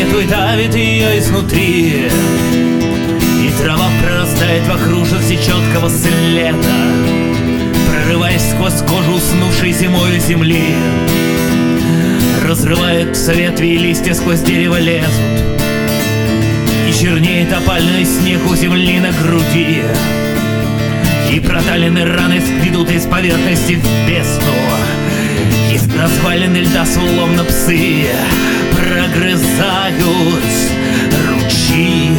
планету и давит ее изнутри. И трава прорастает вокруг желтичеткого следа, прорываясь сквозь кожу уснувшей зимою земли. Разрывает ветви и листья сквозь дерево лезут, и чернеет опальный снег у земли на груди. И проталенные раны скидут из поверхности в бездну. Из развалины льда словно псы прогрызают ручьи.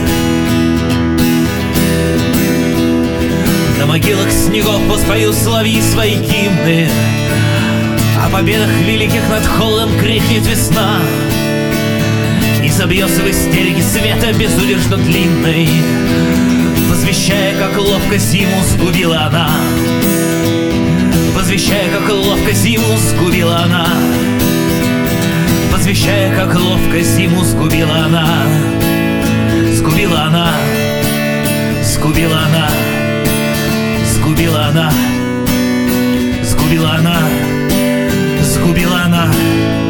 На могилах снегов воспоют соловьи свои гимны. О победах великих над холодом крикнет весна. И забьется в истерике света безудержно длинной, возвещая, как ловко зиму сгубила она. Возвещая, как ловко зиму сгубила она. Возвещая, как ловко зиму сгубила она. Сгубила она. Сгубила она. Сгубила она. Сгубила она. Сгубила она.